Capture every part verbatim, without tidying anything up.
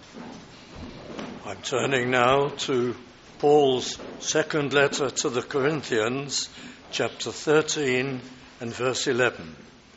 I'm turning now to Paul's second letter to the Corinthians, chapter thirteen and verse eleven.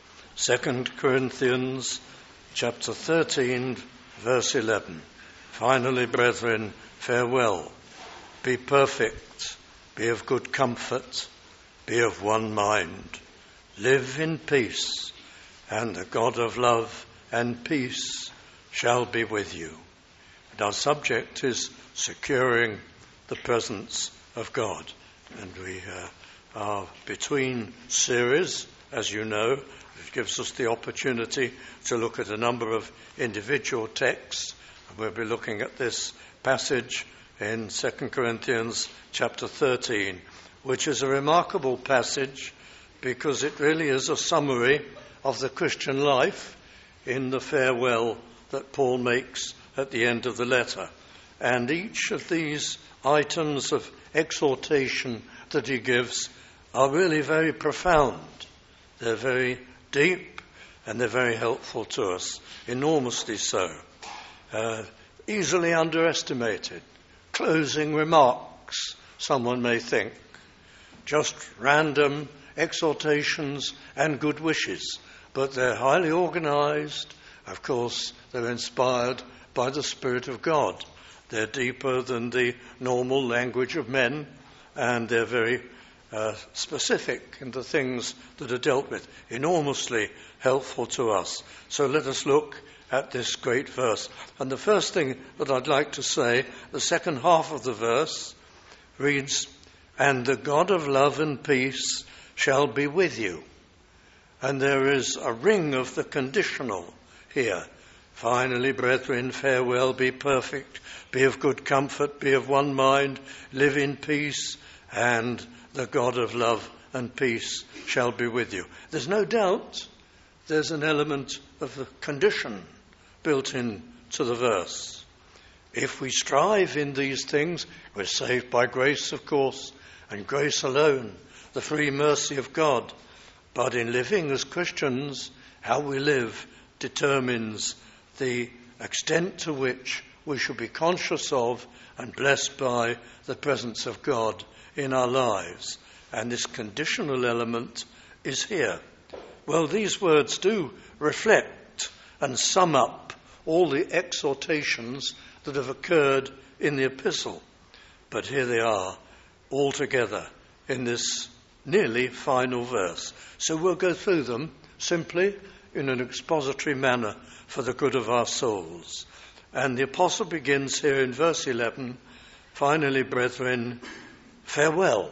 Second Corinthians, chapter thirteen, verse eleven. Finally, brethren, farewell. Be perfect, be of good comfort, be of one mind. Live in peace, and the God of love and peace shall be with you. And our subject is securing the presence of God. And we uh, are between series, as you know. It gives us the opportunity to look at a number of individual texts. And we'll be looking at this passage in Second Corinthians chapter thirteen, which is a remarkable passage because it really is a summary of the Christian life in the farewell that Paul makes at the end of the letter. And each of these items of exhortation that he gives are really very profound. They're very deep and they're very helpful to us, enormously so. Uh, easily underestimated. Closing remarks, someone may think. Just random exhortations and good wishes. But they're highly organized. Of course, they're inspired by the Spirit of God. They're deeper than the normal language of men, and they're very uh, specific in the things that are dealt with, enormously helpful to us. So let us look at this great verse. And the first thing that I'd like to say, the second half of the verse reads, "And the God of love and peace shall be with you." And there is a ring of the conditional here. Finally, brethren, farewell, be perfect, be of good comfort, be of one mind, live in peace, and the God of love and peace shall be with you. There's no doubt there's an element of the condition built into the verse. If we strive in these things, we're saved by grace, of course, and grace alone, the free mercy of God. But in living as Christians, how we live determines the extent to which we should be conscious of and blessed by the presence of God in our lives. And this conditional element is here. Well, these words do reflect and sum up all the exhortations that have occurred in the epistle. But here they are, all together in this nearly final verse. So we'll go through them simply in an expository manner for the good of our souls. And the apostle begins here in verse eleven, finally, brethren, farewell.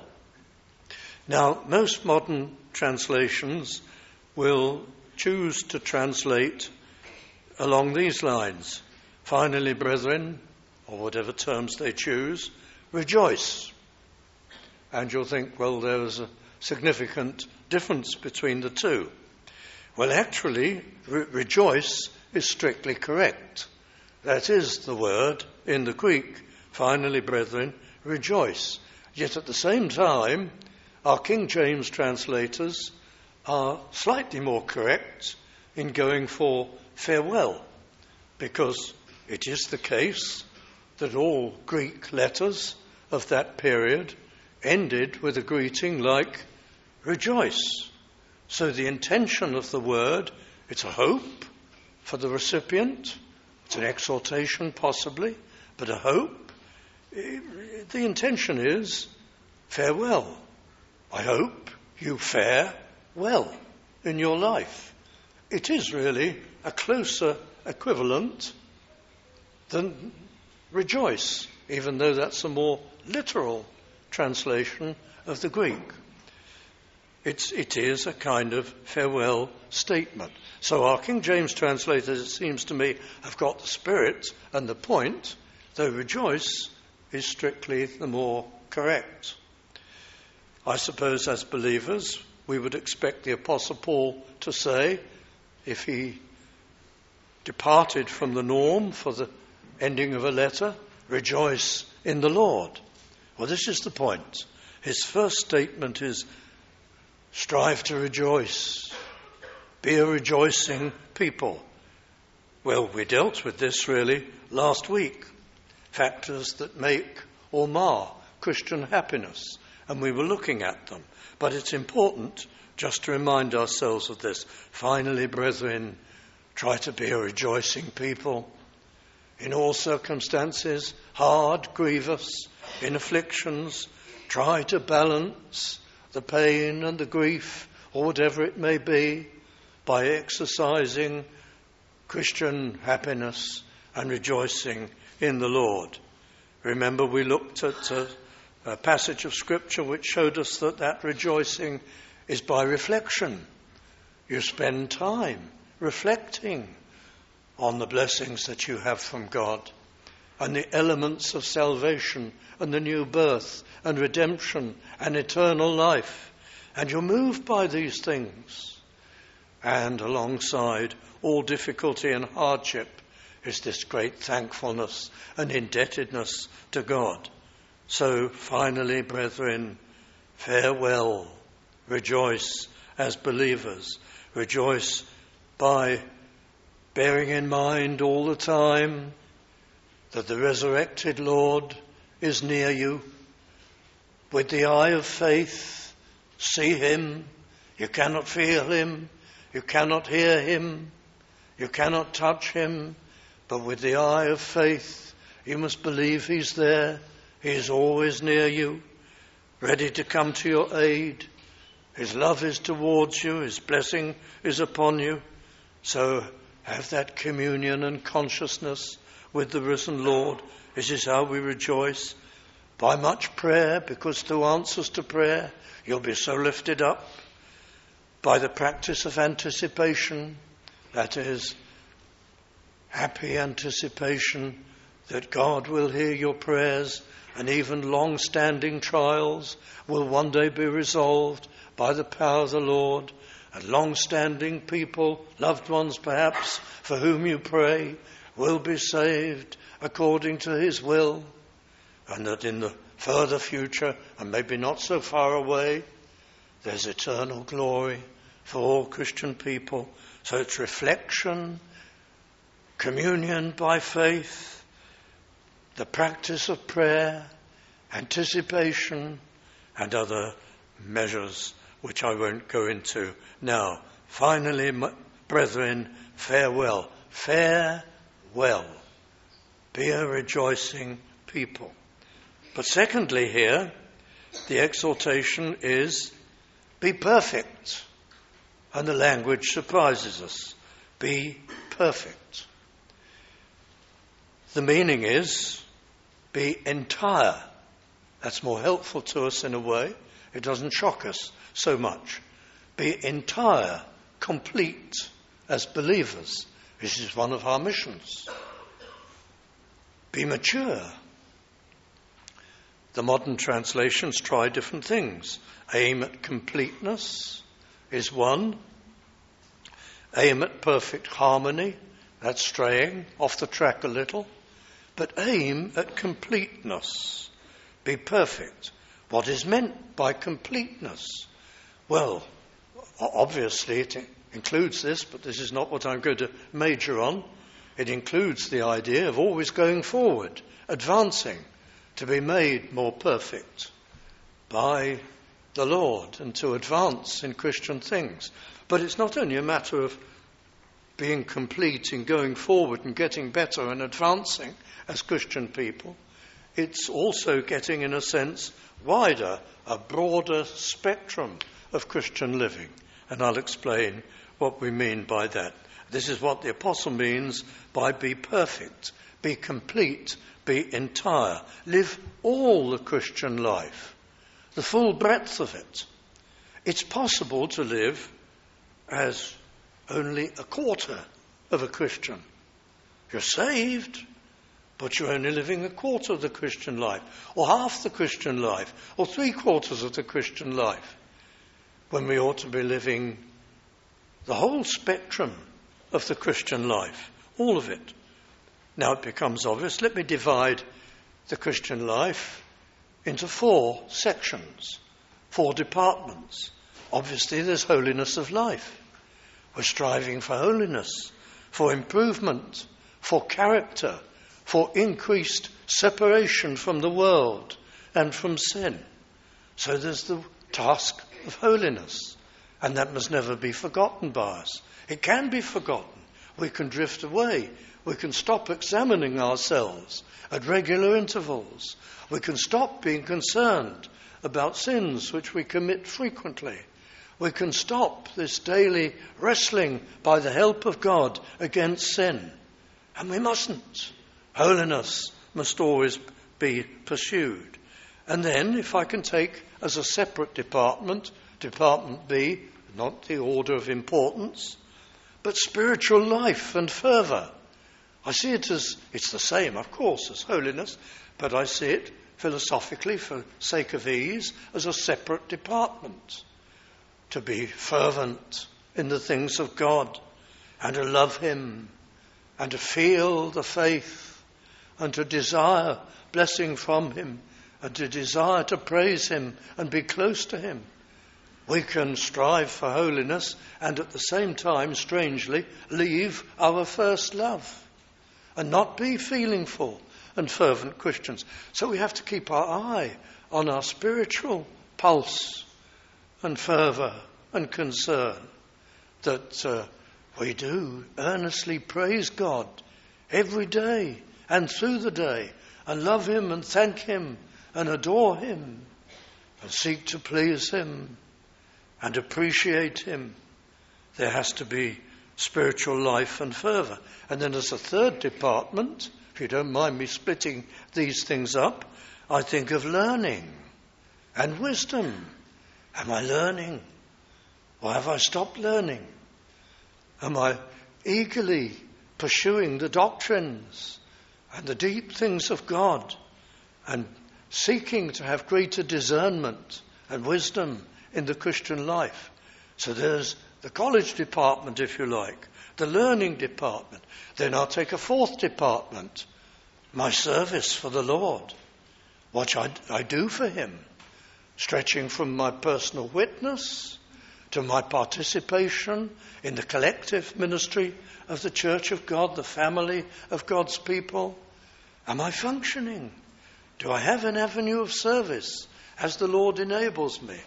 Now, most modern translations will choose to translate along these lines. Finally, brethren, or whatever terms they choose, rejoice. And you'll think, well, there's a significant difference between the two. Well, actually, re- rejoice is strictly correct. That is the word in the Greek. Finally, brethren, rejoice. Yet at the same time, our King James translators are slightly more correct in going for farewell, because it is the case that all Greek letters of that period ended with a greeting like rejoice. So the intention of the word, it's a hope for the recipient, it's an exhortation possibly, but a hope. The intention is farewell. I hope you fare well in your life. It is really a closer equivalent than rejoice, even though that's a more literal translation of the Greek. It's, it is a kind of farewell statement. So our King James translators, it seems to me, have got the spirit and the point, though rejoice is strictly the more correct. I suppose as believers, we would expect the Apostle Paul to say, if he departed from the norm for the ending of a letter, rejoice in the Lord. Well, this is the point. His first statement is, strive to rejoice. Be a rejoicing people. Well, we dealt with this really last week, factors that make or mar Christian happiness, and we were looking at them. But it's important just to remind ourselves of this. Finally, brethren, try to be a rejoicing people in all circumstances, hard, grievous, in afflictions. Try to balance the pain and the grief, or whatever it may be, by exercising Christian happiness and rejoicing in the Lord. Remember, we looked at a, a passage of Scripture which showed us that that rejoicing is by reflection. You spend time reflecting on the blessings that you have from God and the elements of salvation and the new birth and redemption and eternal life. And you're moved by these things. And alongside all difficulty and hardship is this great thankfulness and indebtedness to God. So finally, brethren, farewell. Rejoice as believers. Rejoice by bearing in mind all the time that the resurrected Lord is near you. With the eye of faith, see him. You cannot feel him. You cannot hear him. You cannot touch him. But with the eye of faith, you must believe he's there. He is always near you, ready to come to your aid. His love is towards you. His blessing is upon you. So have that communion and consciousness with the risen Lord. This is how we rejoice. By much prayer, because through answers to prayer, you'll be so lifted up. By the practice of anticipation, that is, happy anticipation that God will hear your prayers, and even long-standing trials will one day be resolved by the power of the Lord. And long-standing people, loved ones perhaps, for whom you pray, will be saved according to his will. And that in the further future, and maybe not so far away, there's eternal glory for all Christian people. So it's reflection, communion by faith, the practice of prayer, anticipation, and other measures which I won't go into now. Finally, my brethren, farewell. Farewell. Be a rejoicing people. But secondly here, the exhortation is, be perfect. And the language surprises us. Be perfect. The meaning is, be entire. That's more helpful to us in a way. It doesn't shock us so much. Be entire, complete as believers. This is one of our missions. Be mature. The modern translations try different things. Aim at completeness is one. Aim at perfect harmony. That's straying off the track a little. But aim at completeness. Be perfect. What is meant by completeness? Well, obviously it includes this, but this is not what I'm going to major on. It includes the idea of always going forward, advancing, to be made more perfect by the Lord and to advance in Christian things. But it's not only a matter of being complete in going forward and getting better and advancing as Christian people. It's also getting, in a sense, wider, a broader spectrum of Christian living. And I'll explain what we mean by that. This is what the apostle means by be perfect, be complete, be entire. Live all the Christian life, the full breadth of it. It's possible to live as only a quarter of a Christian. You're saved, but you're only living a quarter of the Christian life, or half the Christian life, or three quarters of the Christian life, when we ought to be living the whole spectrum of the Christian life, all of it. Now it becomes obvious. Let me divide the Christian life into four sections, four departments. Obviously, there's holiness of life. We're striving for holiness, for improvement, for character, for increased separation from the world and from sin. So there's the task of holiness, and that must never be forgotten by us. It can be forgotten. We can drift away. We can stop examining ourselves at regular intervals. We can stop being concerned about sins which we commit frequently. We can stop this daily wrestling by the help of God against sin. And we mustn't. Holiness must always be pursued. And then, if I can take as a separate department, Department B, not the order of importance, but spiritual life and fervour. I see it as, it's the same, of course, as holiness, but I see it philosophically, for sake of ease, as a separate department. To be fervent in the things of God, and to love him, and to feel the faith, and to desire blessing from him, and to desire to praise him and be close to him. We can strive for holiness and at the same time, strangely, leave our first love and not be feelingful and fervent Christians. So we have to keep our eye on our spiritual pulse and fervour and concern, that uh, we do earnestly praise God every day and through the day, and love him and thank him and adore him and seek to please him and appreciate him. There has to be spiritual life and fervour. And then as a third department, if you don't mind me splitting these things up, I think of learning and wisdom. Am I learning? Or have I stopped learning? Am I eagerly pursuing the doctrines and the deep things of God and seeking to have greater discernment and wisdom in the Christian life? So there's the college department, if you like, the learning department. Then I'll take a fourth department, my service for the Lord, what I, I do for him, stretching from my personal witness to my participation in the collective ministry of the Church of God, the family of God's people. Am I functioning? Do I have an avenue of service as the Lord enables me?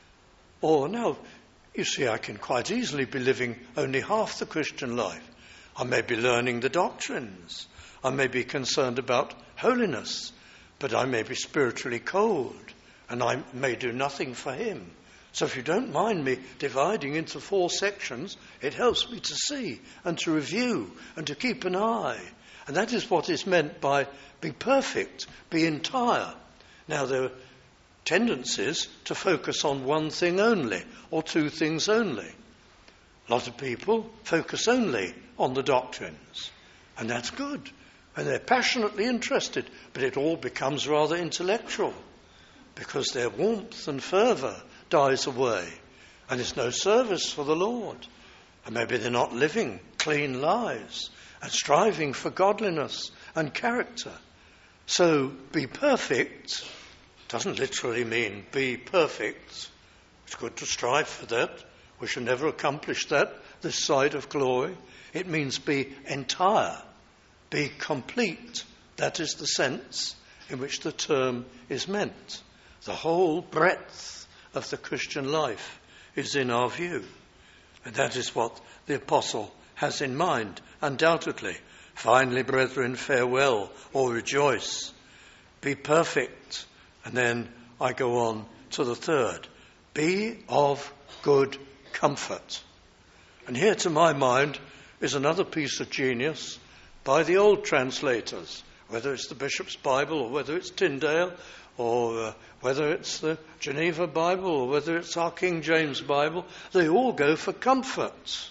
Or no, you see, I can quite easily be living only half the Christian life. I may be learning the doctrines. I may be concerned about holiness, but I may be spiritually cold and I may do nothing for him. So if you don't mind me dividing into four sections, it helps me to see and to review and to keep an eye. And that is what is meant by be perfect, be entire. Now, there are tendencies to focus on one thing only or two things only. A lot of people focus only on the doctrines, and that's good. And they're passionately interested, but it all becomes rather intellectual because their warmth and fervour dies away, and it's no service for the Lord. And maybe they're not living clean lives and striving for godliness and character. So be perfect doesn't literally mean be perfect. It's good to strive for that. We shall never accomplish that this side of glory. It means be entire, be complete. That is the sense in which the term is meant. The whole breadth of the Christian life is in our view. And that is what the apostle has in mind, undoubtedly. Finally, brethren, farewell, or rejoice. Be perfect. And then I go on to the third. Be of good comfort. And here, to my mind, is another piece of genius by the old translators, whether it's the Bishop's Bible or whether it's Tyndale or uh, whether it's the Geneva Bible or whether it's our King James Bible. They all go for comfort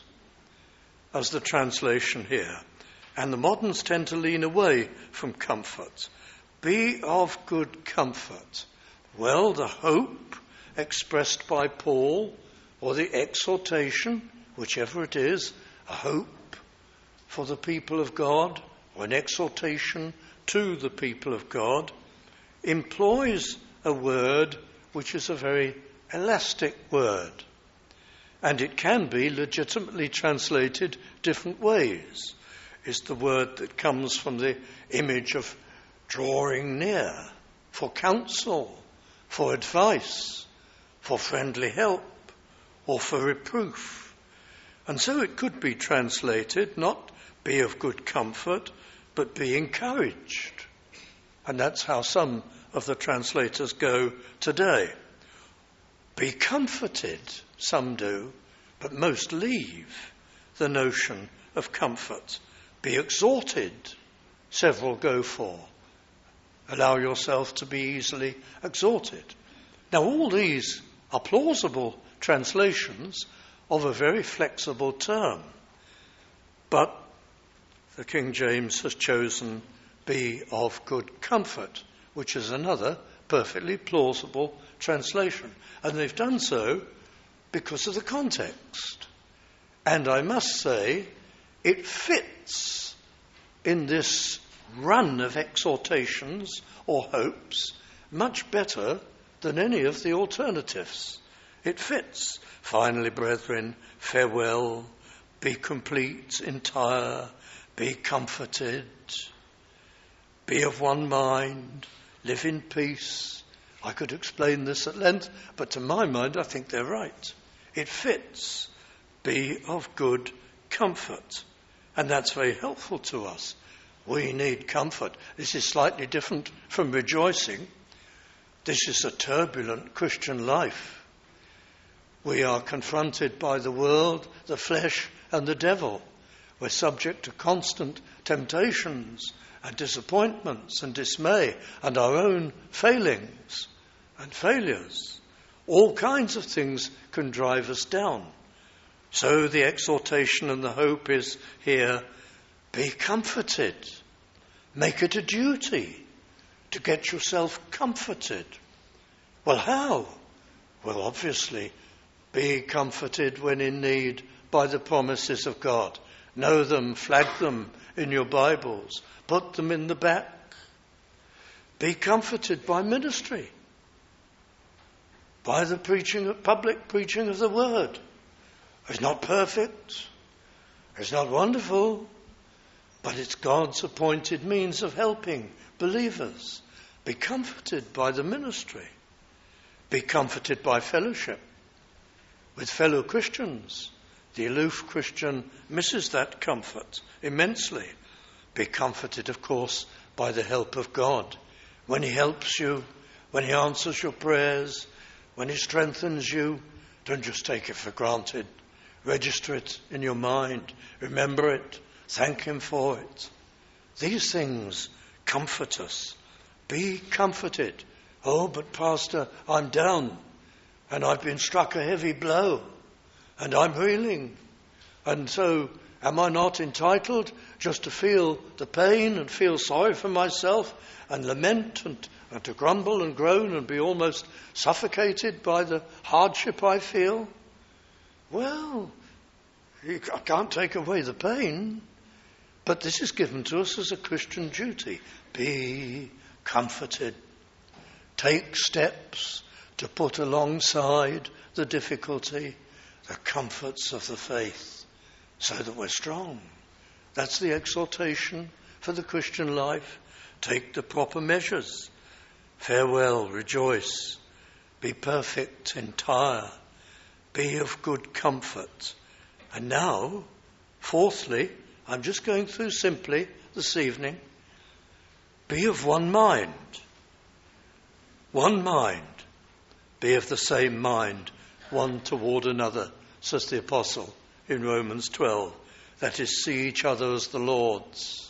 as the translation here. And the moderns tend to lean away from comfort. Be of good comfort. Well, the hope expressed by Paul, or the exhortation, whichever it is, a hope for the people of God, or an exhortation to the people of God, employs a word which is a very elastic word. And it can be legitimately translated different ways. is the word that comes from the image of drawing near for counsel, for advice, for friendly help, or for reproof. And so it could be translated, not be of good comfort, but be encouraged. And that's how some of the translators go today. Be comforted, some do, but most leave the notion of comfort. Be exhorted, several go for. Allow yourself to be easily exhorted. Now, all these are plausible translations of a very flexible term, but the King James has chosen be of good comfort, which is another perfectly plausible translation. And they've done so because of the context. And I must say, it fits in this run of exhortations or hopes much better than any of the alternatives. It fits. Finally, brethren, farewell, be complete, entire, be comforted, be of one mind, live in peace. I could explain this at length, but to my mind, I think they're right. It fits. Be of good comfort. And that's very helpful to us. We need comfort. This is slightly different from rejoicing. This is a turbulent Christian life. We are confronted by the world, the flesh, and the devil. We're subject to constant temptations and disappointments and dismay and our own failings and failures. All kinds of things can drive us down. So the exhortation and the hope is here, be comforted. Make it a duty to get yourself comforted. Well, how? Well, obviously, be comforted when in need by the promises of God. Know them, flag them in your Bibles, put them in the back. Be comforted by ministry, by the preaching, public preaching of the word. It's not perfect, it's not wonderful, but it's God's appointed means of helping believers. Be comforted by the ministry. Be comforted by fellowship with fellow Christians. The aloof Christian misses that comfort immensely. Be comforted, of course, by the help of God. When he helps you, when he answers your prayers, when he strengthens you, don't just take it for granted. Register it in your mind. Remember it. Thank him for it. These things comfort us. Be comforted. Oh, but Pastor, I'm down and I've been struck a heavy blow and I'm reeling. And so am I not entitled just to feel the pain and feel sorry for myself and lament and, and to grumble and groan and be almost suffocated by the hardship I feel? Well, I can't take away the pain, but this is given to us as a Christian duty. Be comforted. Take steps to put alongside the difficulty the comforts of the faith so that we're strong. That's the exhortation for the Christian life. Take the proper measures. Farewell, rejoice. Be perfect, entire. Be of good comfort. And now, fourthly, I'm just going through simply this evening. Be of one mind. One mind. Be of the same mind, one toward another, says the apostle in Romans twelve. That is, see each other as the Lord's.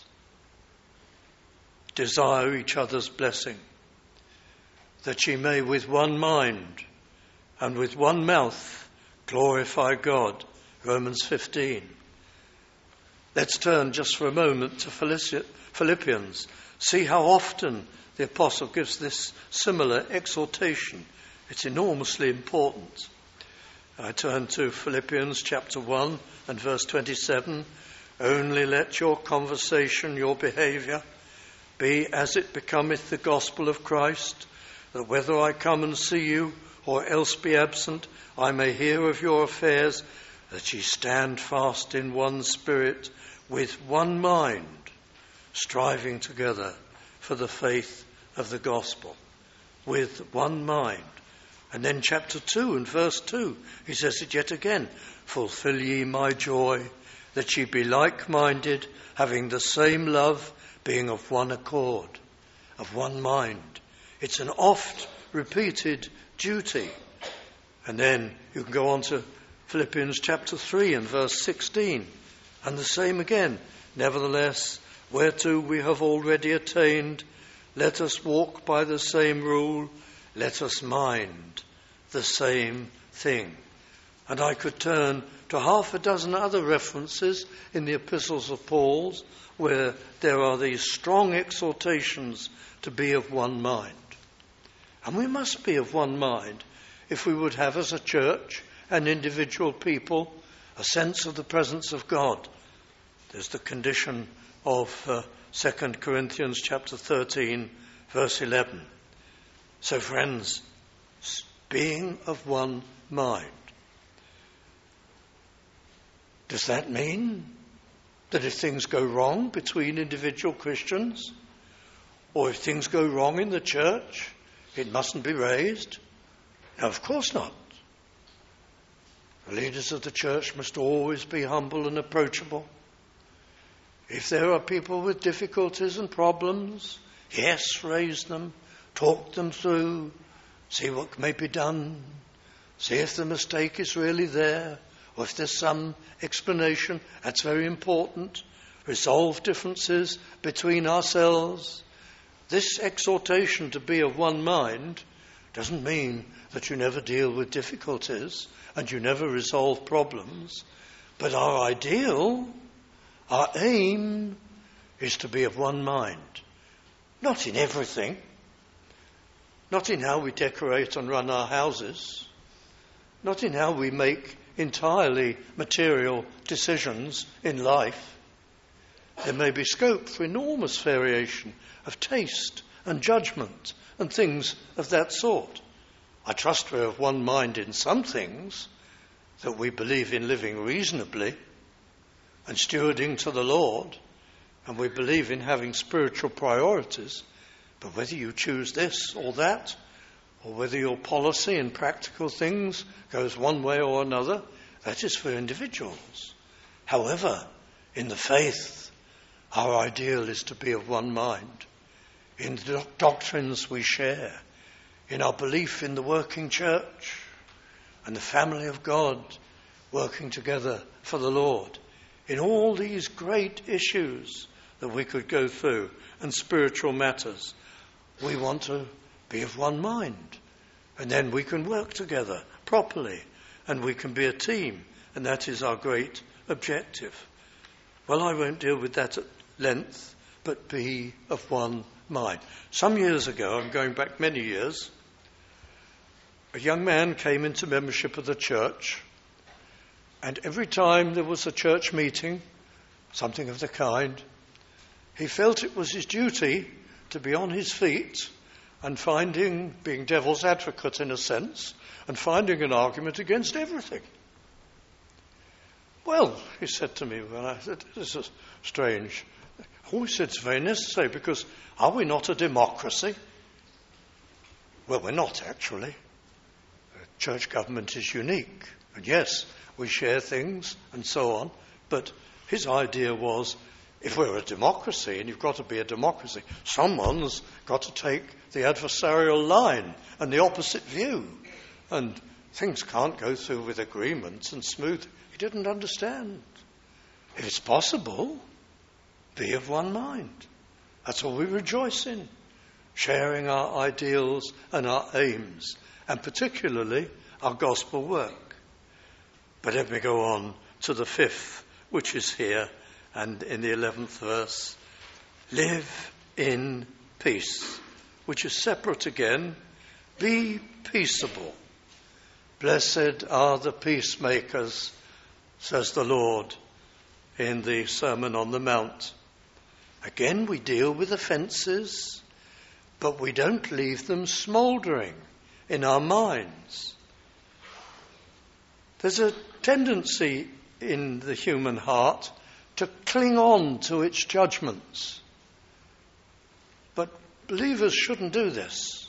Desire each other's blessing. That ye may with one mind and with one mouth glorify God. Romans fifteen. Let's turn just for a moment to Philippians. See how often the apostle gives this similar exhortation. It's enormously important. I turn to Philippians chapter one and verse twenty-seven. Only let your conversation, your behaviour, be as it becometh the gospel of Christ, that whether I come and see you or else be absent, I may hear of your affairs that ye stand fast in one spirit, with one mind, striving together for the faith of the gospel, with one mind. And then chapter two and verse two, he says it yet again, fulfill ye my joy, that ye be like-minded, having the same love, being of one accord, of one mind. It's an oft repeated duty. And then you can go on to Philippians chapter three and verse sixteen, and the same again. Nevertheless, whereto we have already attained, let us walk by the same rule, let us mind the same thing. And I could turn to half a dozen other references in the epistles of Paul where there are these strong exhortations to be of one mind. And we must be of one mind if we would have as a church and individual people a sense of the presence of God. There's the condition of uh, Second Corinthians chapter thirteen, verse eleven. So friends, being of one mind. Does that mean that if things go wrong between individual Christians, or if things go wrong in the church, it mustn't be raised? No, of course not. The leaders of the church must always be humble and approachable. If there are people with difficulties and problems, yes, raise them, talk them through, see what may be done, see if the mistake is really there, or if there's some explanation. That's very important. Resolve differences between ourselves. This exhortation to be of one mind doesn't mean that you never deal with difficulties and you never resolve problems. But our ideal, our aim, is to be of one mind. Not in everything. Not in how we decorate and run our houses. Not in how we make entirely material decisions in life. There may be scope for enormous variation of taste and judgment and things of that sort. I trust we're of one mind in some things, that we believe in living reasonably and stewarding to the Lord, and we believe in having spiritual priorities. But whether you choose this or that, or whether your policy in practical things goes one way or another, that is for individuals. However, in the faith, our ideal is to be of one mind. In the doctrines we share, in our belief in the working church and the family of God working together for the Lord, in all these great issues that we could go through and spiritual matters, we want to be of one mind. And then we can work together properly and we can be a team. And that is our great objective. Well, I won't deal with that at length, but be of one mind. Some years ago, I'm going back many years, a young man came into membership of the church, and every time there was a church meeting, something of the kind, he felt it was his duty to be on his feet and finding, being devil's advocate in a sense, and finding an argument against everything. Well, he said to me, well, I said, this is strange. Oh, he said, it's very necessary, because are we not a democracy? Well, we're not, actually. Church government is unique. And yes, we share things and so on. But his idea was, if we're a democracy, and you've got to be a democracy, someone's got to take the adversarial line and the opposite view. And things can't go through with agreements and smooth. He didn't understand. If it's possible, be of one mind. That's all we rejoice in. Sharing our ideals and our aims, and particularly our gospel work. But let me go on to the fifth, which is here, and in the eleventh verse. Live in peace, which is separate again. Be peaceable. Blessed are the peacemakers, says the Lord in the Sermon on the Mount. Again, we deal with offences, but we don't leave them smouldering in our minds. There's a tendency in the human heart to cling on to its judgments. But believers shouldn't do this.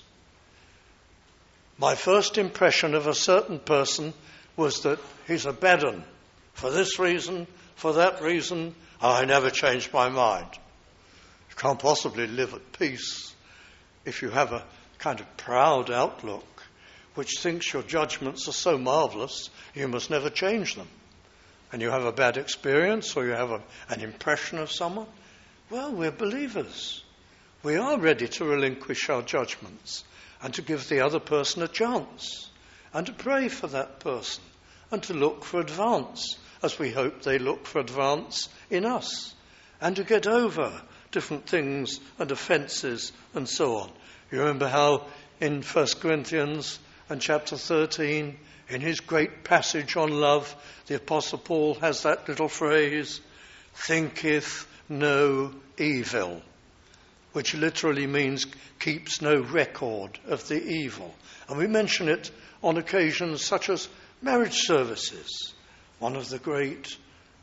My first impression of a certain person was that he's a bad un. For this reason, for that reason, I never changed my mind. You can't possibly live at peace if you have a kind of proud outlook which thinks your judgments are so marvellous you must never change them. And you have a bad experience or you have a, an impression of someone. Well, we're believers. We are ready to relinquish our judgments and to give the other person a chance and to pray for that person and to look for advance as we hope they look for advance in us and to get over different things and offences and so on. You remember how in First Corinthians and chapter thirteen, in his great passage on love, the Apostle Paul has that little phrase, thinketh no evil, which literally means keeps no record of the evil. And we mention it on occasions such as marriage services, one of the great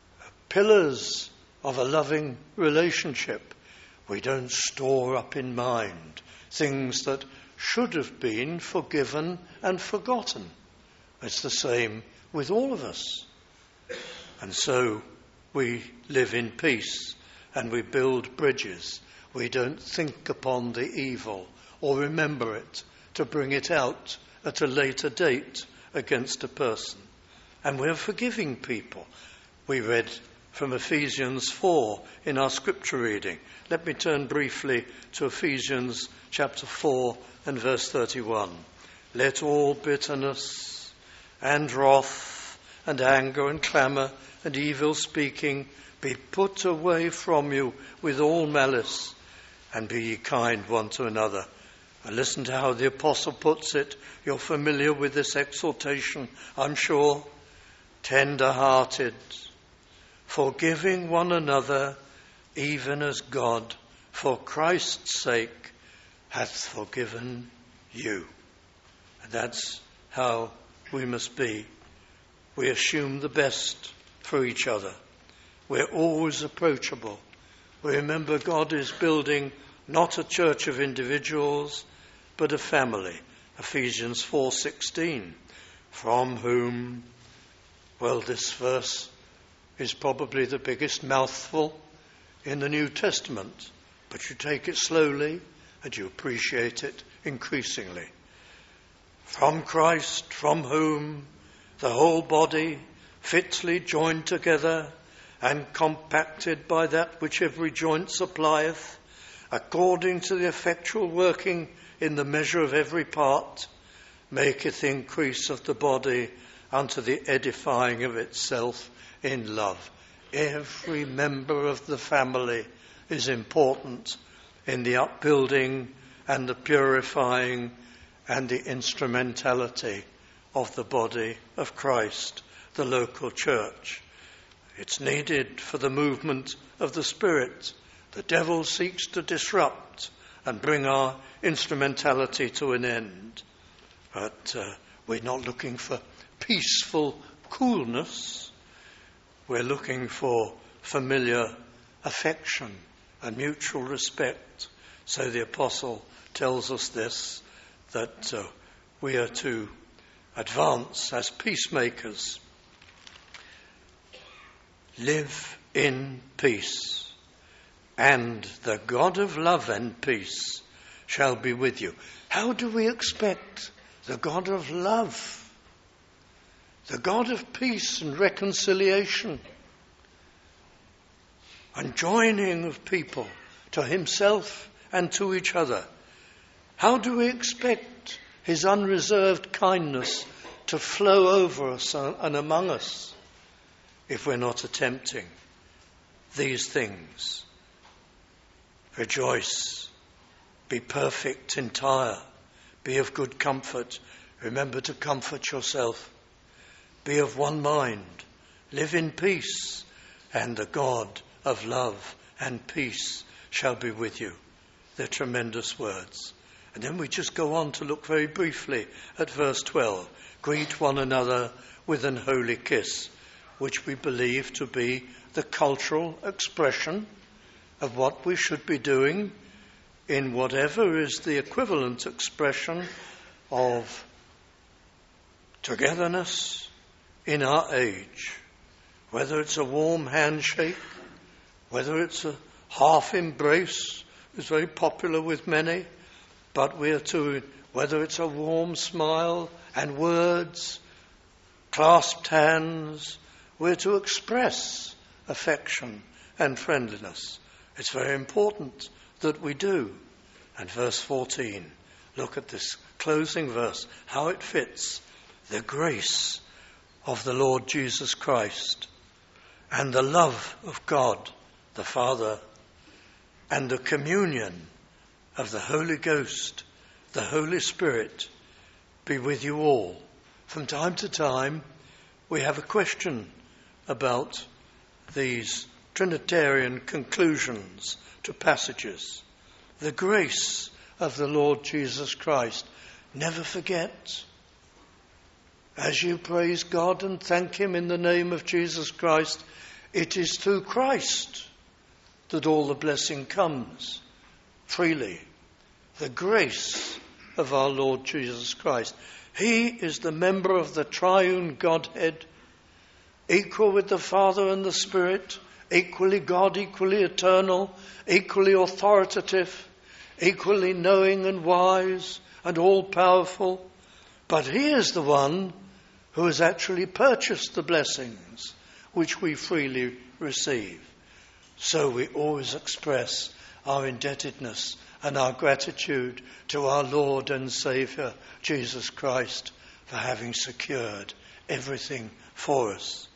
pillars of a loving relationship. We don't store up in mind things that should have been forgiven and forgotten. It's the same with all of us. And so we live in peace and we build bridges. We don't think upon the evil or remember it to bring it out at a later date against a person. And we're forgiving people. We read from Ephesians four in our scripture reading. Let me turn briefly to Ephesians chapter four and verse thirty-one. Let all bitterness and wrath and anger and clamour and evil speaking be put away from you with all malice, and be ye kind one to another. And listen to how the apostle puts it. You're familiar with this exhortation, I'm sure. Tender-hearted, forgiving one another, even as God, for Christ's sake, hath forgiven you. And that's how we must be. We assume the best for each other. We're always approachable. We remember God is building not a church of individuals, but a family. Ephesians four sixteen, from whom, well, this verse is probably the biggest mouthful in the New Testament, but you take it slowly and you appreciate it increasingly. From Christ, from whom the whole body, fitly joined together and compacted by that which every joint supplieth, according to the effectual working in the measure of every part, maketh increase of the body unto the edifying of itself in love. Every member of the family is important in the upbuilding and the purifying and the instrumentality of the body of Christ, the local church. It's needed for the movement of the Spirit. The devil seeks to disrupt and bring our instrumentality to an end. But uh, we're not looking for peaceful coolness. We're looking for familiar affection and mutual respect. So the apostle tells us this, that uh, we are to advance as peacemakers. Live in peace, and the God of love and peace shall be with you. How do we expect the God of love, the God of peace and reconciliation and joining of people to himself and to each other, how do we expect his unreserved kindness to flow over us and among us if we're not attempting these things? Rejoice, be perfect, entire, be of good comfort. Remember to comfort yourself. Be of one mind, live in peace, and the God of love and peace shall be with you. They're tremendous words. And then we just go on to look very briefly at verse twelve. Greet one another with an holy kiss, which we believe to be the cultural expression of what we should be doing in whatever is the equivalent expression of togetherness in our age. Whether it's a warm handshake, whether it's a half embrace, is very popular with many, but we are to, whether it's a warm smile and words, clasped hands, we're to express affection and friendliness. It's very important that we do. And verse fourteen, look at this closing verse, how it fits. The grace of the Lord Jesus Christ and the love of God the Father and the communion of the Holy Ghost, the Holy Spirit, be with you all. From time to time, we have a question about these Trinitarian conclusions to passages. The grace of the Lord Jesus Christ. Never forget, as you praise God and thank Him in the name of Jesus Christ, it is through Christ that all the blessing comes freely. The grace of our Lord Jesus Christ. He is the member of the triune Godhead, equal with the Father and the Spirit, equally God, equally eternal, equally authoritative, equally knowing and wise and all-powerful. But He is the one who has actually purchased the blessings which we freely receive. So we always express our indebtedness and our gratitude to our Lord and Saviour, Jesus Christ, for having secured everything for us.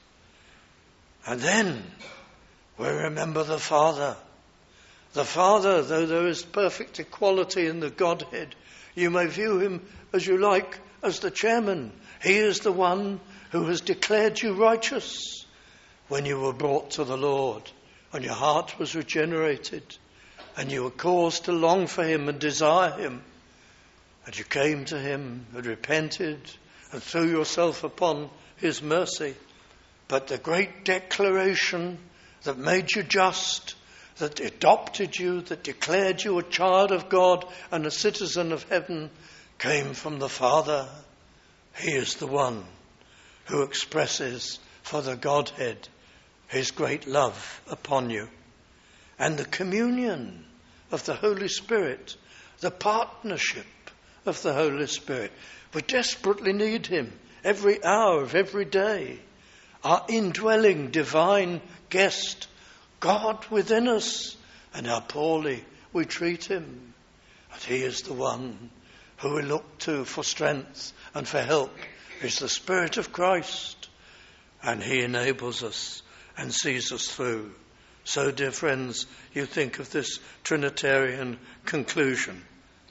And then we remember the Father. The Father, though there is perfect equality in the Godhead, you may view Him as you like, as the chairman. He is the one who has declared you righteous when you were brought to the Lord, and your heart was regenerated, and you were caused to long for Him and desire Him. And you came to Him and repented and threw yourself upon His mercy. But the great declaration that made you just, that adopted you, that declared you a child of God and a citizen of heaven, came from the Father. He is the one who expresses for the Godhead His great love upon you. And the communion of the Holy Spirit, the partnership of the Holy Spirit. We desperately need Him every hour of every day. Our indwelling divine guest, God within us, and how poorly we treat Him. But He is the one who we look to for strength and for help, is the Spirit of Christ, and He enables us and sees us through. So, dear friends, you think of this Trinitarian conclusion.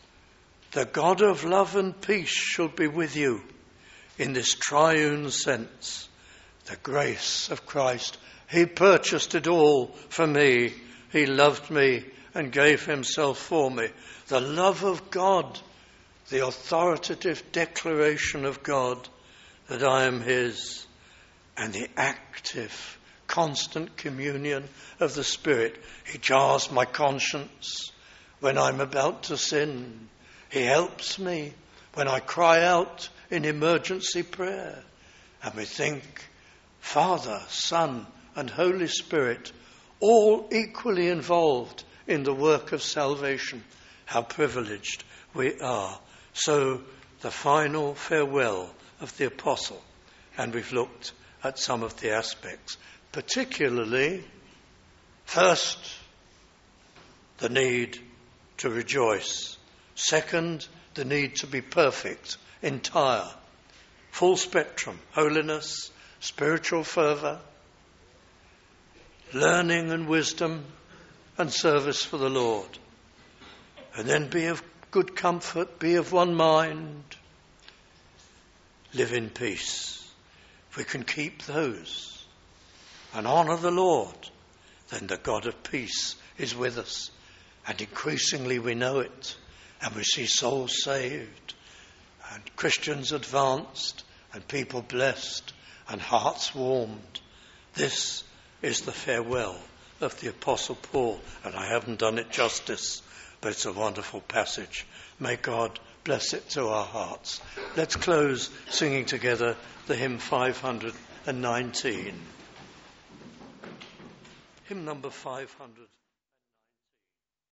The God of love and peace shall be with you in this triune sense. The grace of Christ. He purchased it all for me. He loved me and gave Himself for me. The love of God, the authoritative declaration of God that I am His, and the active, constant communion of the Spirit. He jars my conscience when I'm about to sin. He helps me when I cry out in emergency prayer. And we think, Father, Son, and Holy Spirit, all equally involved in the work of salvation. How privileged we are. So, the final farewell of the Apostle. And we've looked at some of the aspects. Particularly, first, the need to rejoice. Second, the need to be perfect, entire, full spectrum, holiness, spiritual fervour, learning and wisdom, and service for the Lord. And then be of good comfort, be of one mind, live in peace. If we can keep those and honour the Lord, then the God of peace is with us. And increasingly we know it, and we see souls saved, and Christians advanced, and people blessed, and hearts warmed. This is the farewell of the Apostle Paul, and I haven't done it justice, but it's a wonderful passage. May God bless it to our hearts. Let's close singing together the hymn five hundred nineteen. Hymn number five hundred.